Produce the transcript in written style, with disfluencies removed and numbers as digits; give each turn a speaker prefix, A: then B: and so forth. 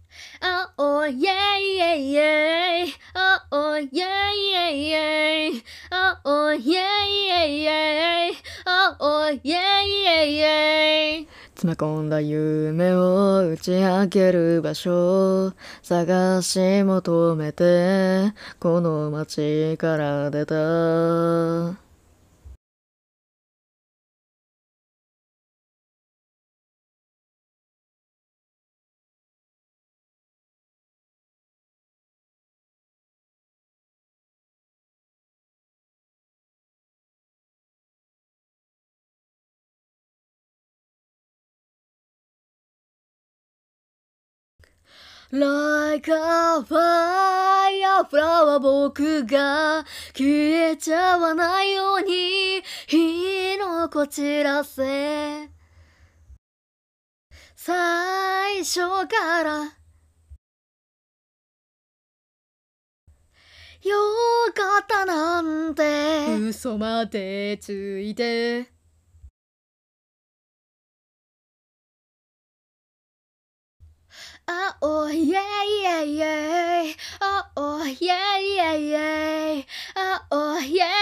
A: Oh yeah yeah yeah. Oh yeah yeah yeah. Oh yeah yeah yeah. Oh yeah yeah yeah. 詰め込んだ夢を打ち明ける場所探し求めてこの街から出た。Like a fireflower 僕が消えちゃわないように火のこ散らせ最初からよかったなんて嘘までついてOh yeah yeah yeah. Oh yeah yeah yeah. Oh yeah